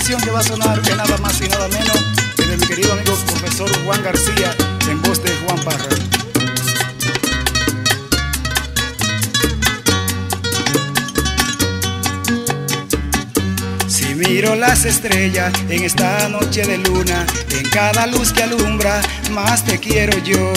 canción que va a sonar que nada más y nada menos que de mi querido amigo profesor Juan García en voz de Juan Parra. Si miro las estrellas en esta noche de luna, en cada luz que alumbra, más te quiero yo.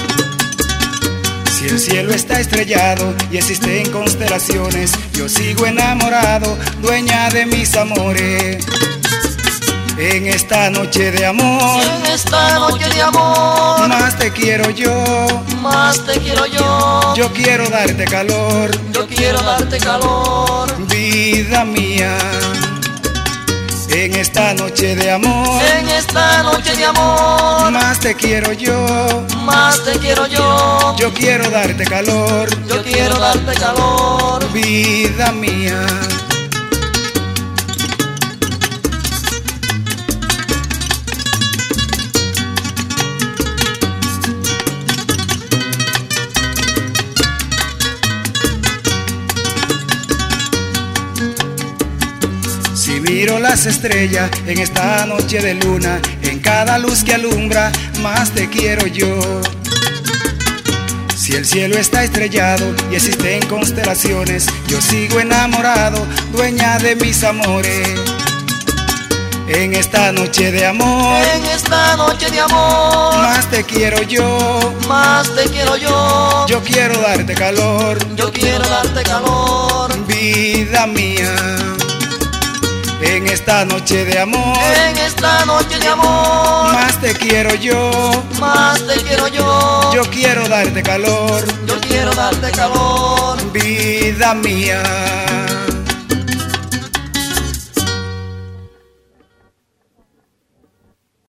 Si el cielo está estrellado y existen constelaciones, yo sigo enamorado, dueña de mis amores. En esta noche de amor, en esta noche de amor, más te quiero yo, más te quiero yo. Yo quiero darte calor, yo quiero darte calor, vida mía. En esta noche de amor, en esta noche de amor, más te quiero yo, más te quiero yo. Yo quiero darte calor, yo quiero darte calor, vida mía. Si miro las estrellas en esta noche de luna, en cada luz que alumbra, más te quiero yo. Si el cielo está estrellado y existen constelaciones, yo sigo enamorado, dueña de mis amores. En esta noche de amor, en esta noche de amor, más te quiero yo, más te quiero yo. Yo quiero darte calor, yo quiero darte calor, vida mía. En esta noche de amor, en esta noche de amor, más te quiero yo, más te quiero yo. Yo quiero darte calor, yo quiero darte calor, vida mía.